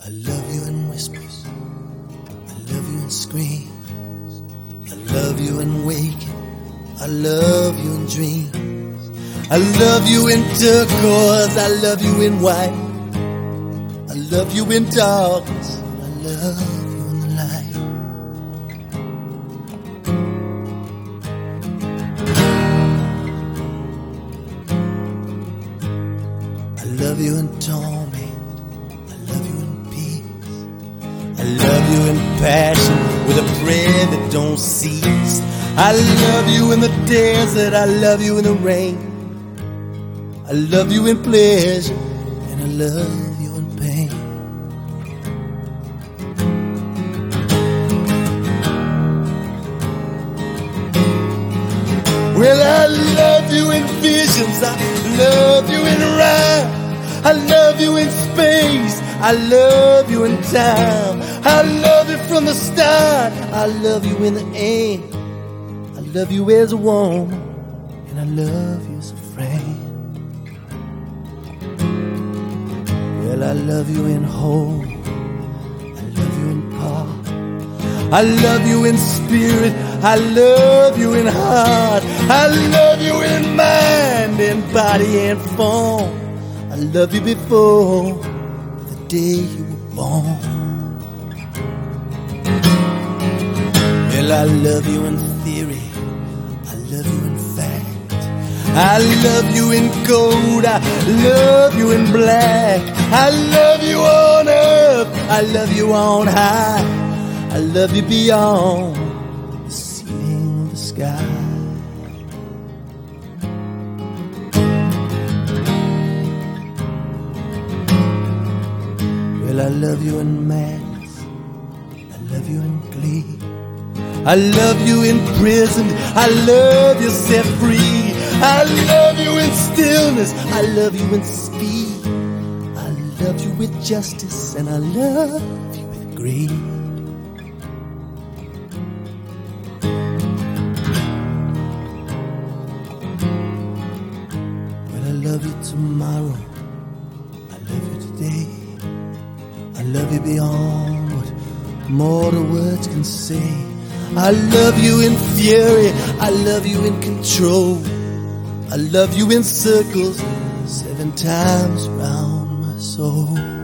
I love you in whispers, I love you in screams, I love you in waking, I love you in dreams, I love you in turquoise, I love you in white, I love you in darkness, I love you in the light. I love you in torment, I love you in peace, I love you in passion with a prayer that don't cease. I love you in the desert, I love you in the rain, I love you in pleasure, and I love you in pain. Well, I love you in visions, I love you in rhyme, I love you in space, I love you in time, I love you from the start, I love you in the end, I love you as a woman, and I love you as a friend. Well, I love you in whole, I love you in part, I love you in spirit, I love you in heart, I love you in mind and body and form. I love you before the day you were born. Well, I love you in theory, I love you in fact, I love you in gold, I love you in black, I love you on earth, I love you on high, I love you beyond the ceiling of the sky. Well, I love you in madness, I love you in glee, I love you in prison, I love you set free, I love you in stillness, I love you in speed, I love you with justice, and I love you with greed. Well, I love you tomorrow, I love you today, I love you beyond what mortal words can say. I love you in fury, I love you in control, I love you in circles 7 times round my soul.